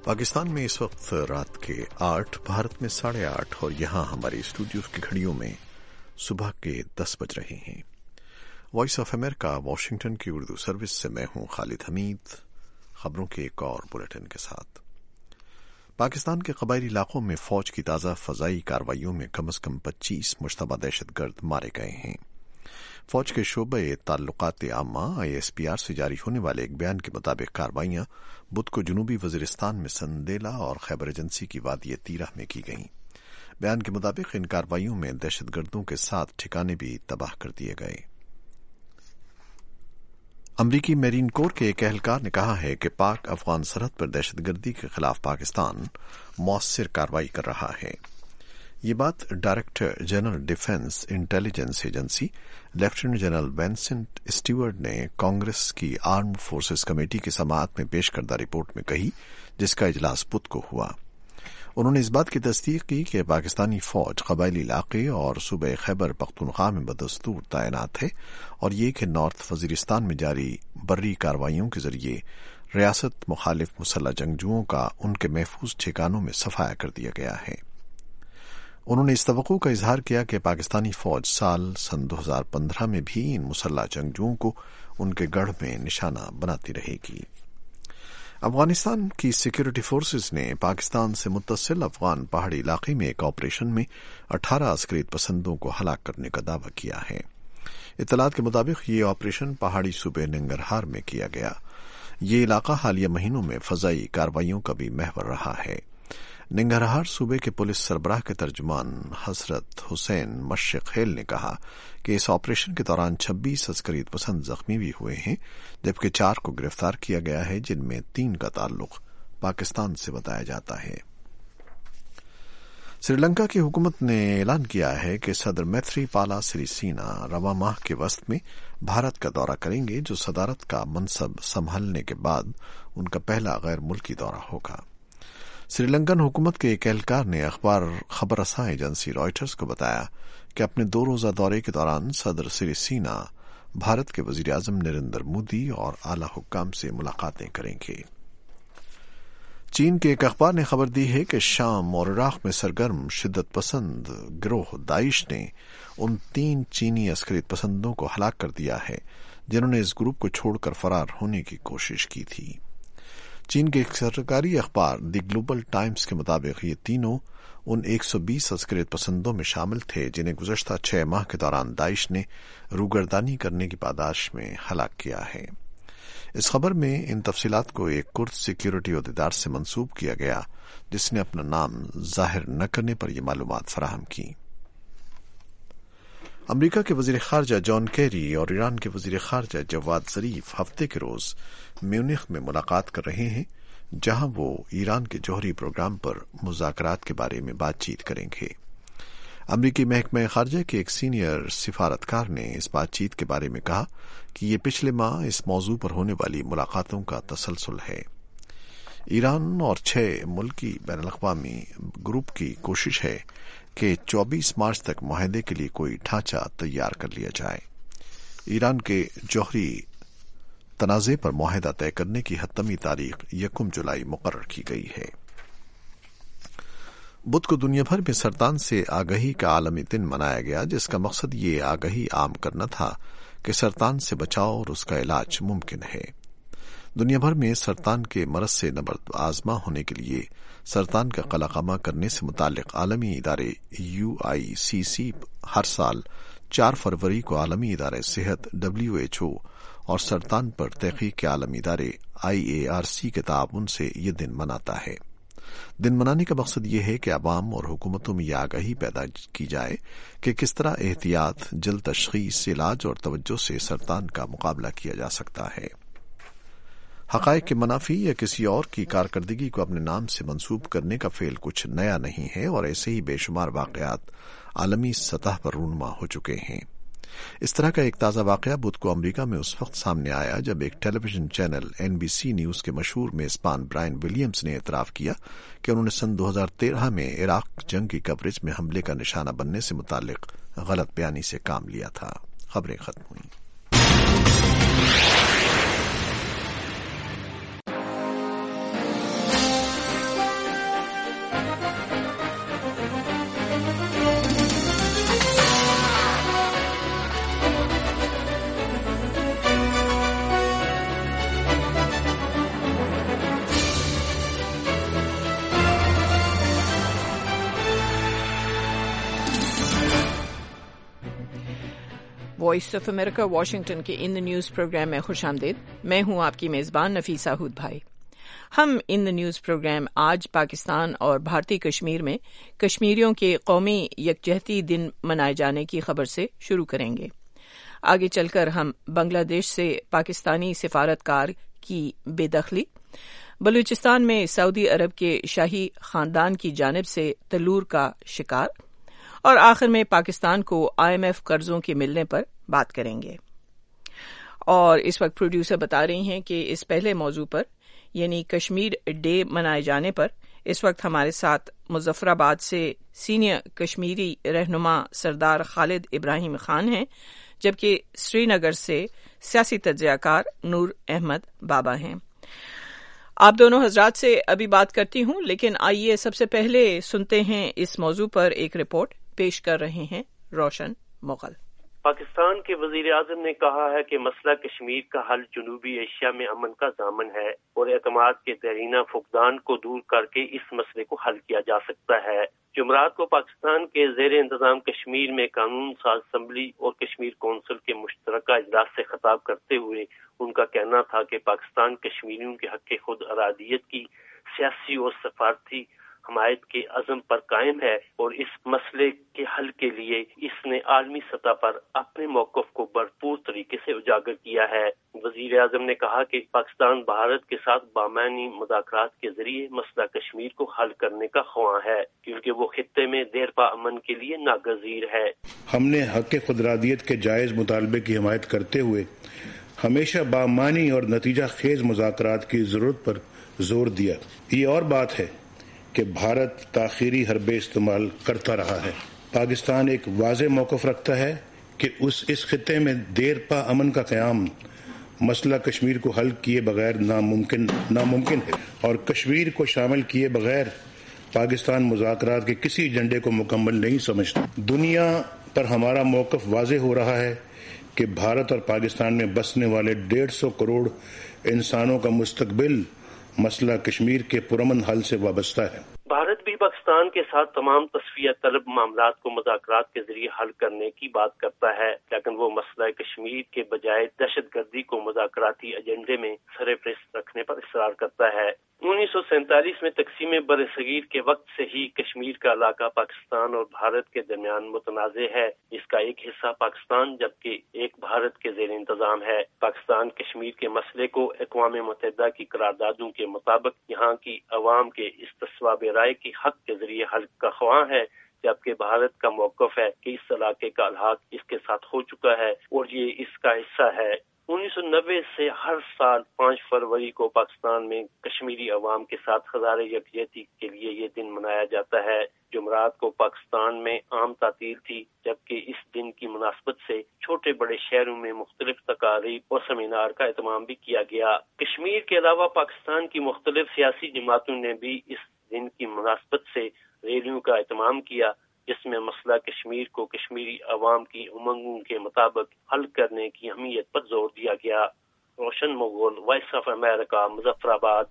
पाकिस्तान में इस वक्त रात के 8, भारत में 8:30 और यहाँ हमारे स्टूडियो की घड़ियों में सुबह के 10 बज रहे हैं। वॉइस ऑफ अमेरिका वाशिंगटन की उर्दू सर्विस से मैं हूँ खालिद हमीद, खबरों के एक और बुलेटिन के साथ। पाकिस्तान के कबायली इलाकों में फौज की ताज़ा फ़ज़ाई कार्रवाइयों में कम से कम 25 मुश्तबा दहशतगर्द मारे गए हैं। फौज के शोबे ताल्लुकात आमा ISPR से जारी होने वाले एक बयान के मुताबिक कार्रवाइयां बुध को जनूबी वज़ीरिस्तान में संदेला और खैबर एजेंसी की वादी तीरा में की गईं। बयान के मुताबिक इन कार्रवाइयों में दहशतगर्दों के 7 ठिकाने भी तबाह कर दिए गए। अमरीकी मेरीन कोर के एक एहलकार ने कहा है कि पाक अफगान सरहद पर दहशतगर्दी के खिलाफ पाकिस्तान मौसर कार्रवाई कर रहा है। ये बात director general defence intelligence agency lieutenant general Vincent Stewart ने कांग्रेस की आर्म्ड फोर्सेस कमेटी की समाअत में पेश करदा रिपोर्ट में कही, जिसका इजलास बुध को हुआ। उन्होंने इस बात की तस्दीक की कि पाकिस्तानी फौज कबायली इलाके और सूबे खैबर पख्तूनख्वा में बदस्तूर तैनात है और ये कि नॉर्थ वजीरिस्तान में जारी बर्री कार्रवाइयों के जरिए रियासत मुखालिफ मुसल्लह जंगजुओं का उनके महफूज ठिकानों में सफाया कर दिया गया है। उन्होंने इस तवक्को का इजहार किया कि पाकिस्तानी फौज सन 2015 में भी इन मुसल्लह जंगजुओं को उनके गढ़ में निशाना बनाती रहेगी। अफगानिस्तान की सिक्योरिटी फोर्सेज ने पाकिस्तान से मुत्तसिल अफगान पहाड़ी इलाके में एक ऑपरेशन में 18 अस्करीत पसंदों को हलाक करने का दावा किया है। इत्तलात के मुताबिक ये ऑपरेशन पहाड़ी सूबे नंगरहार में किया गया। ये इलाका हालिया महीनों में फजाई कार्रवाइयों का भी महवर रहा है। नंगरहार सूबे के पुलिस सरबराह के तर्जुमान हसरत हुसैन मशक़ेल ने कहा कि इस ऑपरेशन के दौरान 26 अस्करीत पसंद जख्मी भी हुए हैं, जबकि 4 को गिरफ्तार किया गया है, जिनमें 3 का ताल्लुक पाकिस्तान से बताया जाता है। श्रीलंका की हुकूमत ने ऐलान किया है कि सदर मैत्रीपाला सिरिसेना रवा माह के वस्त में भारत का दौरा करेंगे, जो सदारत का मनसब संभालने के बाद उनका पहला गैर मुल्की दौरा होगा। श्रीलंकन हुकूमत के एक एहलकार ने खबर रसां एजेंसी रॉयटर्स को बताया कि अपने 2 रोज़ा दौरे के दौरान सदर सिरिसेना भारत के वज़ीर-ए-आज़म नरेंद्र मोदी और आला हुक्काम से मुलाकातें करेंगे। चीन के एक अखबार ने खबर दी है कि शाम और इराक में सरगर्म शिद्दत पसंद गिरोह दाइश ने उन 3 चीनी अस्करीत पसंदों को हलाक कर दिया है, जिन्होंने इस ग्रुप को छोड़कर फरार होने की कोशिश की थी। चीन के एक सरकारी अखबार द ग्लोबल टाइम्स के मुताबिक ये तीनों उन 120 अस्करीत पसंदों में शामिल थे, जिन्हें गुज़श्ता 6 माह के दौरान दाइश ने रूगर्दानी करने की पादाश में हलाक किया है। इस खबर में इन तफसीलात को एक कुर्द सिक्योरिटी ओहदेदार से मंसूब किया गया, जिसने अपना नाम जाहिर न करने पर यह मालूमात फराहम की। अमरीका के वजीर खारजा जॉन कैरी और ईरान के वजीर खारजा जवाद ज़रीफ हफ्ते के रोज म्यूनिख में मुलाकात कर रहे हैं, जहां वो ईरान के जौहरी प्रोग्राम पर मुज़ाकरात के बारे में बातचीत करेंगे। अमरीकी महकमा खारजा के एक सीनियर सिफारतकार ने इस बातचीत के बारे में कहा कि ये पिछले माह इस मौजू पर होने वाली मुलाकातों का तसलसल है। ईरान और 6 मुल्की बैनुल-अक़वामी ग्रुप की कोशिश है कि 24 मार्च तक मुआहदे के लिए कोई ढांचा तैयार कर लिया जाए। ईरान के जौहरी तनाज़े पर मुआहदा तय करने की हतमी तारीख 1 जुलाई मुकर्रर की गई है। बुध को दुनिया भर में सरतान से आगाही का आलमी दिन मनाया गया, जिसका मकसद ये आगाही आम करना था कि सरतान से बचाव और उसका इलाज मुमकिन है। दुनिया भर में सरतान के मरज से नबर्द आजमा होने के लिए सरतान का कलाकामा करने से मुतालिक आलमी इदारे UICC हर साल 4 फरवरी को आलमी इदारे सेहत WHO और सरतान पर तहकीक के आलमी इदारे IARC के ताउन से ये दिन मनाता है। दिन मनाने का मकसद ये है कि अवाम और हुकूमतों में यह आगाही पैदा की जाए कि किस तरह एहतियात, जल्द तशखीस, इलाज और तवज्जो से सरतान का मुकाबला किया जा सकता है। हक़ाइक़ के मनाफी या किसी और की कारकर्दगी को अपने नाम से मंसूब करने का फेल कुछ नया नहीं है और ऐसे ही बेशुमार वाक़यात आलमी सतह पर रूनुमा हो चुके हैं। इस तरह का एक ताज़ा वाक़या बुध को अमरीका में उस वक्त सामने आया जब एक टेलीविजन चैनल NBC न्यूज़ के मशहूर मेज़बान ब्रायन विलियम्स ने एतराफ़ किया कि उन्होंने सन 2013 में इराक जंग की कवरेज में हमले का निशाना बनने से मुतालिक गलत बयानी से काम लिया था। खबरें खत्म हुई। وائس آف امریکہ واشنگٹن کے ان دا نیوز پروگرام میں خوش آمدید. میں ہوں آپ کی میزبان نفیسہ ہود بھائی. ہم ان دا نیوز پروگرام آج پاکستان اور بھارتی کشمیر میں کشمیریوں کے قومی یکجہتی دن منائے جانے کی خبر سے شروع کریں گے. آگے چل کر ہم بنگلہ دیش سے پاکستانی سفارتکار کی بے دخلی، بلوچستان میں سعودی عرب کے شاہی خاندان کی جانب سے تلور کا شکار، اور آخر میں پاکستان کو IMF قرضوں کے ملنے پر بات کریں گے. اور اس وقت پروڈیوسر بتا رہی ہیں کہ اس پہلے موضوع پر یعنی کشمیر ڈے منائے جانے پر اس وقت ہمارے ساتھ مظفر آباد سے سینئر کشمیری رہنما سردار خالد ابراہیم خان ہیں، جبکہ سری نگر سے سیاسی تجزیہ کار نور احمد بابا ہیں. آپ دونوں حضرات سے ابھی بات کرتی ہوں، لیکن آئیے سب سے پہلے سنتے ہیں اس موضوع پر ایک رپورٹ پیش کر رہے ہیں روشن مغل. پاکستان کے وزیر اعظم نے کہا ہے کہ مسئلہ کشمیر کا حل جنوبی ایشیا میں امن کا ضامن ہے اور اعتماد کے دیرینہ فقدان کو دور کر کے اس مسئلے کو حل کیا جا سکتا ہے. جمعرات کو پاکستان کے زیر انتظام کشمیر میں قانون ساز اسمبلی اور کشمیر کونسل کے مشترکہ اجلاس سے خطاب کرتے ہوئے ان کا کہنا تھا کہ پاکستان کشمیریوں کے حق خود ارادیت کی سیاسی اور سفارتی حمایت کے عزم پر قائم ہے اور اس مسئلے کے حل کے لیے اس نے عالمی سطح پر اپنے موقف کو بھرپور طریقے سے اجاگر کیا ہے. وزیر اعظم نے کہا کہ پاکستان بھارت کے ساتھ بامعنی مذاکرات کے ذریعے مسئلہ کشمیر کو حل کرنے کا خواہاں ہے، کیونکہ وہ خطے میں دیرپا امن کے لیے ناگزیر ہے. ہم نے حق خود ارادیت کے جائز مطالبے کی حمایت کرتے ہوئے ہمیشہ بامعنی اور نتیجہ خیز مذاکرات کی ضرورت پر زور دیا. یہ اور بات ہے کہ بھارت تاخیری حربے استعمال کرتا رہا ہے. پاکستان ایک واضح موقف رکھتا ہے کہ اس خطے میں دیر پا امن کا قیام مسئلہ کشمیر کو حل کیے بغیر ناممکن ہے، اور کشمیر کو شامل کیے بغیر پاکستان مذاکرات کے کسی ایجنڈے کو مکمل نہیں سمجھتا. دنیا پر ہمارا موقف واضح ہو رہا ہے کہ بھارت اور پاکستان میں بسنے والے 150 کروڑ انسانوں کا مستقبل مسئلہ کشمیر کے پرامن حل سے وابستہ ہے. بھارت بھی پاکستان کے ساتھ تمام تصفیہ طلب معاملات کو مذاکرات کے ذریعے حل کرنے کی بات کرتا ہے، لیکن وہ مسئلہ کشمیر کے بجائے دہشت گردی کو مذاکراتی ایجنڈے میں سرفہرست رکھنے پر اصرار کرتا ہے. 1947 میں تقسیم برصغیر کے وقت سے ہی کشمیر کا علاقہ پاکستان اور بھارت کے درمیان متنازع ہے. اس کا ایک حصہ پاکستان جبکہ ایک بھارت کے زیر انتظام ہے. پاکستان کشمیر کے مسئلے کو اقوام متحدہ کی قراردادوں کے مطابق یہاں کی عوام کے استصواب رائے کی حق کے ذریعے حل کا خواہاں ہے، جبکہ بھارت کا موقف ہے کہ اس علاقے کا الحاق اس کے ساتھ ہو چکا ہے اور یہ اس کا حصہ ہے. 1990 سے ہر سال 5 فروری کو پاکستان میں کشمیری عوام کے ساتھ ہزار یکجہتی کے لیے یہ دن منایا جاتا ہے. جمعرات کو پاکستان میں عام تعطیل تھی، جبکہ اس دن کی مناسبت سے چھوٹے بڑے شہروں میں مختلف تقاریب اور سیمینار کا اہتمام بھی کیا گیا. کشمیر کے علاوہ پاکستان کی مختلف سیاسی جماعتوں نے بھی اس دن کی مناسبت سے ریلیوں کا اہتمام کیا، جس میں مسئلہ کشمیر کو کشمیری عوام کی امنگوں کے مطابق حل کرنے کی اہمیت پر زور دیا گیا. Roshan Mughal, voice of America, Muzaffarabad.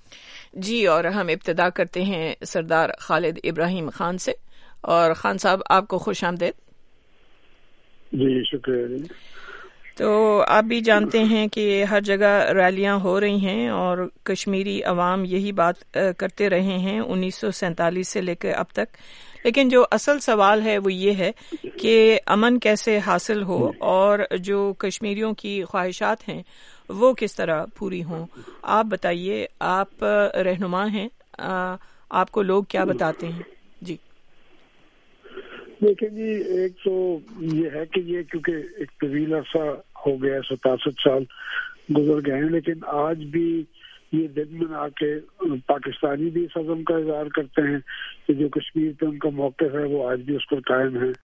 جی، اور ہم ابتدا کرتے ہیں سردار خالد ابراہیم خان سے. اور خان صاحب، آپ کو خوش آمدید. جی شکریہ. تو آپ بھی جانتے ہیں کہ ہر جگہ ریلیاں ہو رہی ہیں اور کشمیری عوام یہی بات کرتے رہے ہیں 1947 سے لے کے اب تک. لیکن جو اصل سوال ہے وہ یہ ہے کہ امن کیسے حاصل ہو اور جو کشمیریوں کی خواہشات ہیں وہ کس طرح پوری ہوں. آپ بتائیے، آپ رہنما ہیں، آپ کو لوگ کیا بتاتے ہیں؟ جی دیکھیں جی، ایک تو یہ ہے کہ یہ کیونکہ ایک طویل عرصہ ہو گیا، 67 سال گزر گئے ہیں، لیکن آج بھی یہ دن منا کے پاکستانی بھی اس عزم کا اظہار کرتے ہیں کہ جو کشمیر پہ ان کا موقف ہے وہ آج بھی اس پر قائم ہے.